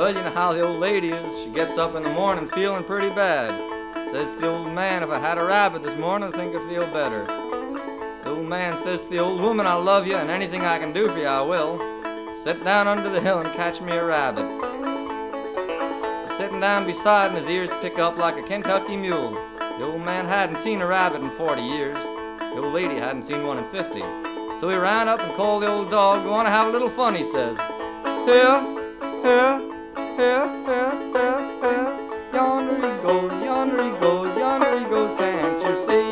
Well, you know how the old lady is. She gets up in the morning feeling pretty bad. Says to the old man, if I had a rabbit this morning, I think I'd feel better. The old man says to the old woman, I love you, and anything I can do for you, I will. Sit down under the hill and catch me a rabbit. He's sitting down beside him, his ears pick up like a Kentucky mule. The old man hadn't seen a rabbit in 40 years. The old lady hadn't seen one in 50. So he ran up and called the old dog. We want to have a little fun, he says. Here, here, here, here, here, here. Yonder he goes, yonder he goes, yonder he goes, can't you see?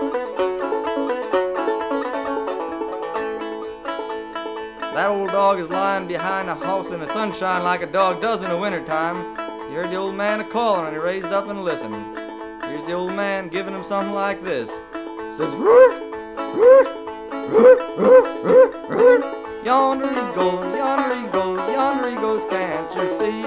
That old dog is lying behind a house in the sunshine like a dog does in the wintertime. He heard the old man a-calling and he raised up and listened. Here's the old man giving him something like this. Says, woof, woof, woof, woof, woof, woof. Yonder he goes, yonder he goes, yonder he goes, can't you see?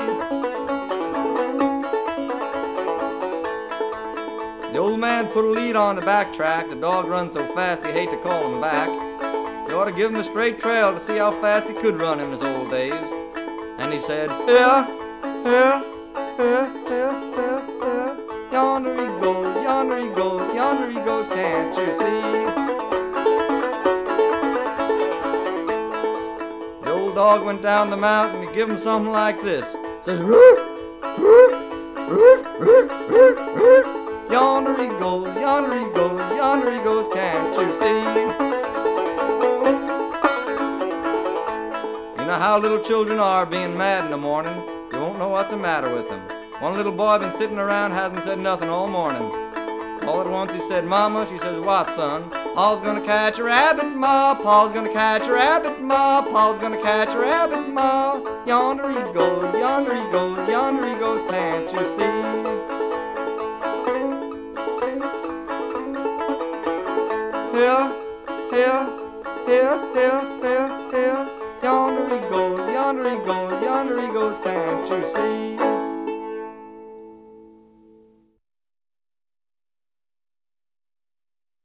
The old man put a lead on the backtrack. The dog runs so fast he hate to call him back. You ought to give him a straight trail to see how fast he could run in his old days. And he said, here, here, here, here, here, here. Yonder he goes, yonder he goes, yonder he goes, can't you see? The old dog went down the mountain and give him something like this. Says, woof, woof, woof, woof, woof, woof. Yonder he goes, yonder he goes, yonder he goes, can't you see? You know how little children are being mad in the morning. You won't know what's the matter with them. One little boy been sitting around, hasn't said nothing all morning. All at once he said, Mama. She says, what, son? Pa's gonna catch a rabbit, Ma. Pa's gonna catch a rabbit, Ma. Pa's gonna catch a rabbit, Ma. Yonder he goes, yonder he goes, yonder he goes, can't you see? Here, here, here, here, here, here. Yonder he goes, yonder he goes, yonder he goes, can't you see?